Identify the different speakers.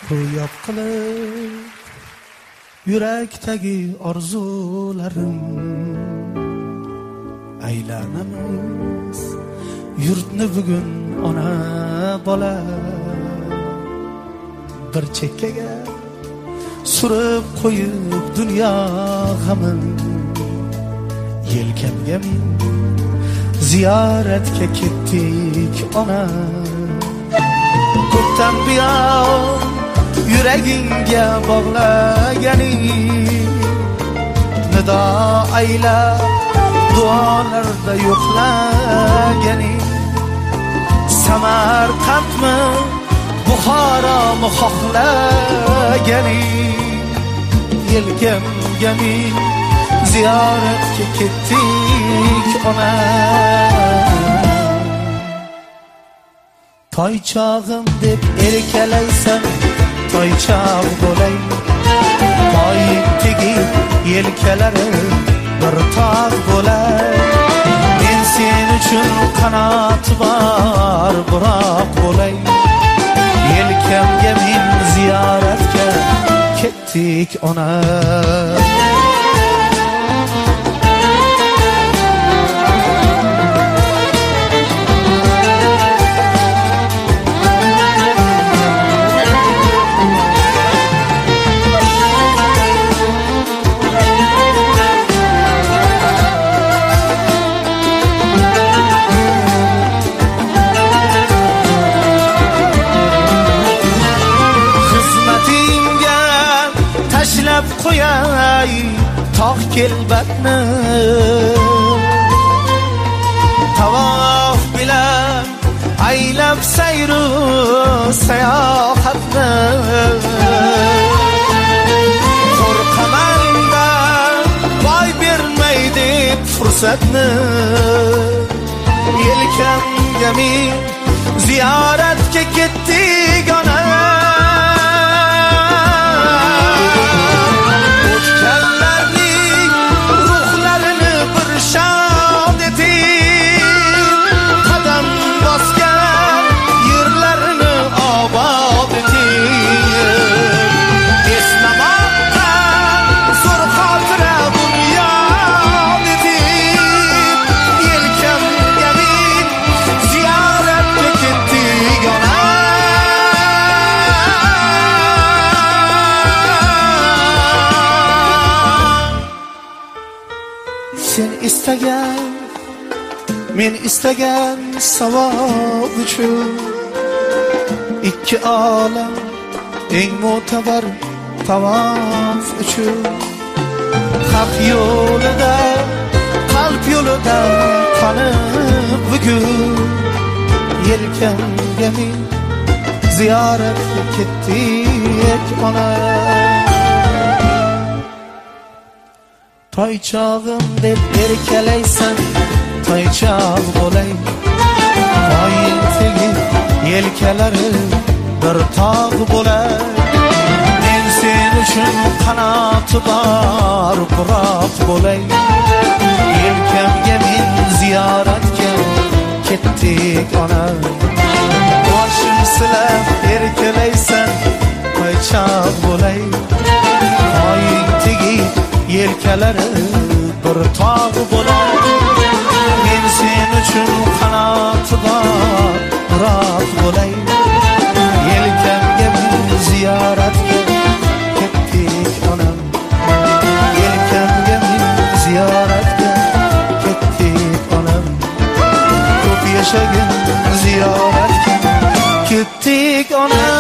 Speaker 1: ro'yob qilib yurakdagi orzularim. Aylanamiz yurtni bugun ona bola, bir chekkaga surib qo'yib dunyo g'amin. Yelkamga min ziyoratga ketdik ona. Ko'pdan buyon yuragingga bog'laganing, nido aylab duolarda yo'qlaganing. Samarqandmi Buxoromi xohlaganing. Yelkamga min ziyoratga ketdik ona. Toychog'im deb erkalaysan, toychog' bo'lay. Toyib tegib yelkalari bir tog' bo'lay. Men sen uchun qanot bor buroq bo'lay. Yelkamga min ziyoratga ketdik ona. Qo'yay tog' kelbatni, tavof bilan aylab sayru sayohatni. Qo'rqamandan boy bermaydi fursatni. Yelkamga min ziyoratga ketdik ona. Sen istagan, men istagan savob uchun ikki olam eng mo'tabar tavof uchun. Haq yo'lida, qalb yo'lida qonib bugun. Yelkamga min ziyoratga ketdik ona. Toychog'im deb erkalaysan, toychog' bo'lay. Toying tegib yelkalari bir tog' bo'lay. Men sen uchun qanoti bor buroq bo'lay. Yelkamga min ziyoratga ketdik ona. Boshim silab erkalaysan, toychog' bo'lay. Toying tegib yelkalari bir tog' bo'lar. Men sen uchun qanoti bor buroq bo'lay. Yelkamga min ziyoratga ketdik onam. Yelkamga min ziyoratga ketdik onam. Ko'p yashagin ziyoratga ketdik onam.